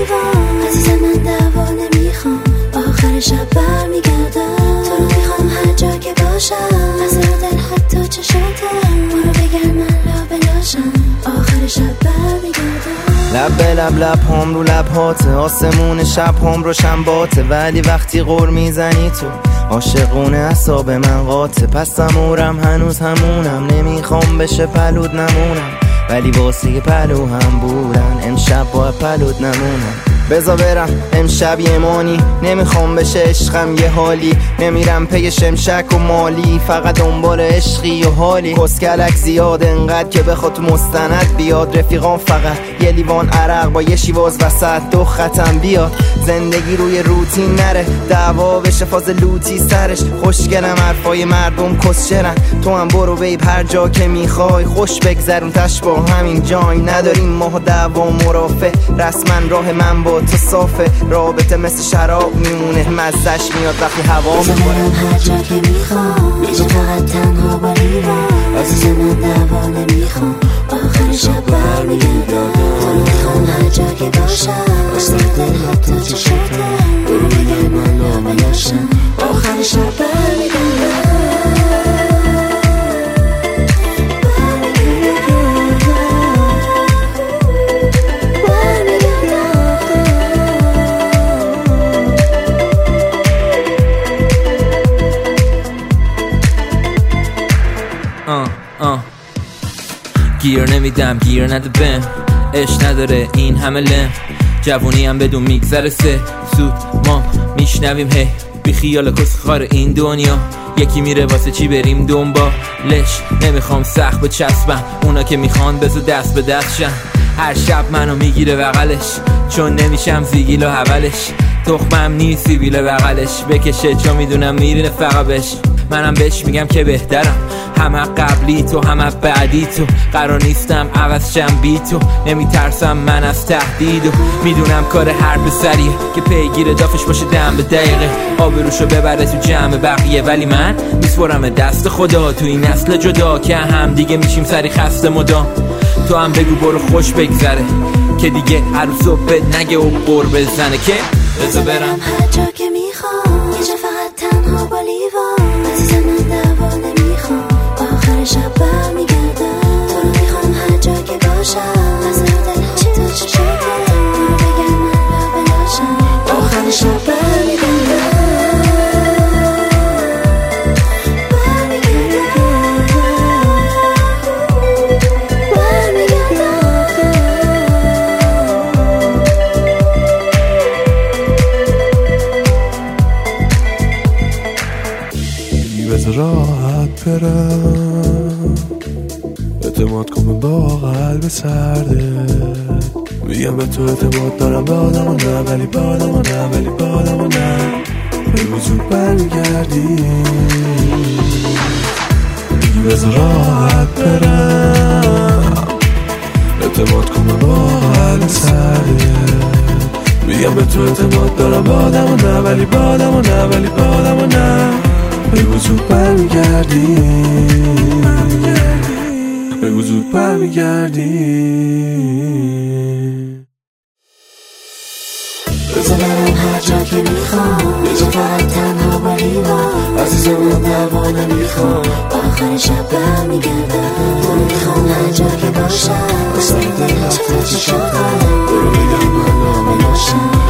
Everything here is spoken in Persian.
لیوان عزیز من دعوا نمیخوام آخر شب برمیگردم تو رو میخوام هر جا که باشم از دل حتی چشاتم برو بگرد من لابلاشم آخر شب برمیگردم لب به لب لب هم رو لبهاته آسمون شب هم رو شنباته ولی وقتی غر میزنی تو عاشقونه اعصاب من قاطه پس امورم هنوز همونم نمیخوام بشه پلود نمونم ولی واسه پلو هم بودن امشب با پلود نمونم بذار برم امشب یه مانی نمیخوام بشه عشقم یه حالی نمیرم پی شمشک و مالی فقط دنبال عشقی و حالی کسکلک زیاد انقدر که بخواد مستند بیاد رفیقان فقط یه لیوان عرق با یه شیواز وسط دو ختم بیاد زندگی روی روتین نره دعوا بشه فاز لوتی سرش خوشگلم حرفای مردم کسچرن تو هم برو بیب هر جا که میخوای خوش بگذرون تش با همین جای نداریم ما دعوا مرافع رسما راه من با تو صافه رابطه مثل شراب میمونه مزش میاد وقتی هوا میکنم هر جا که میخوام یه جا فقط تنها با لیوان عزیز من دعوا نمیخوام آخر شب برمیگردم تو رو میخوام هر جا که باشم از دل حتی چشاتم برو بگرد من لابلاشم آخر شب برمیگردم گیر نمیدم گیر نده بهم عشق نداره این همه لم جوونی هم بدون میگذره سه زود ما میشنویم هی بی خیال کسخار این دنیا یکی میره واسه چی بریم دنبالش نمیخوام سخت بچسبم اونا که میخوان بزو دست به دست شن هر شب منو میگیره بغلش چون نمیشم زیگیل و حولش تخمم نیست سیبیل بغلش بکشه چون میدونم میرینه فقط بش منم بهش میگم که بهترم همه قبلی تو همه بعدی تو قرار نیستم عوض شم بی تو نمیترسم من از تهدید و میدونم کار هر پسریه که پیگیر دافش باشه دم به دقیقه آبروشو ببره تو جمع بقیه ولی من میسپرم دست خدا تو این نسل جدا که هم دیگه میشیم سری خسته مدام تو هم بگو برو خوش بگذره که دیگه هر صبح نگه و قر بزنه که بذار برم هر جا که میخوام یه جا فقط تنها با لیوان عزیز من دعوا نمیخوام آخر شب برمیگردم تو رو میخوام هر جا که باشم از دل حتی چشاتم برو بگرد من لابلاشم آخر شب برمیگردم راحت برم اعتماد کن با قلب سرده میگم به تو اعتماد دارم به آدم و نه ولی به آدم و نه ولی به آدم و نه بگو زود برمیگردی میگی بذار راحت برم اعتماد کن با قلب سرده میگم به تو اعتماد دارم به آدم و نه ولی به آدم و نه ولی به آدم و نه بگو زود برمیگردی بگو زود برمیگردی بذار برم هر جا که میخوام یه جا فقط تنها با لیوان عزیز من دعوا نمیخوام آخر شب برمیگردم تو رو میخوام هر جا که باشم از دل حتی چشاتم برو بگرد من لابلاشم